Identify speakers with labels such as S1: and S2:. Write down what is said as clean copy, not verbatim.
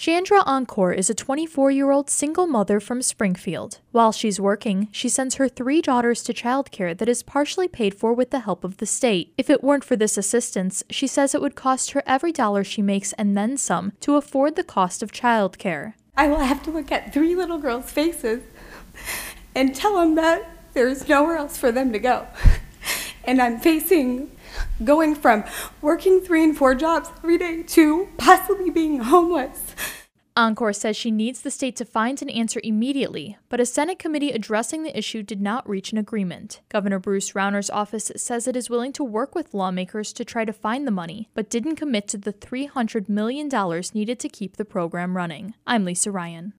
S1: Chandra Encore is a 24-year-old single mother from Springfield. While she's working, she sends her 3 daughters to childcare that is partially paid for with the help of the state. If it weren't for this assistance, she says it would cost her every dollar she makes and then some to afford the cost of childcare.
S2: I will have to look at 3 little girls' faces and tell them that there's nowhere else for them to go. And I'm facing going from working 3 and 4 jobs every day to possibly being homeless.
S1: Encore says she needs the state to find an answer immediately, but a Senate committee addressing the issue did not reach an agreement. Governor Bruce Rauner's office says it is willing to work with lawmakers to try to find the money, but didn't commit to the $300 million needed to keep the program running. I'm Lisa Ryan.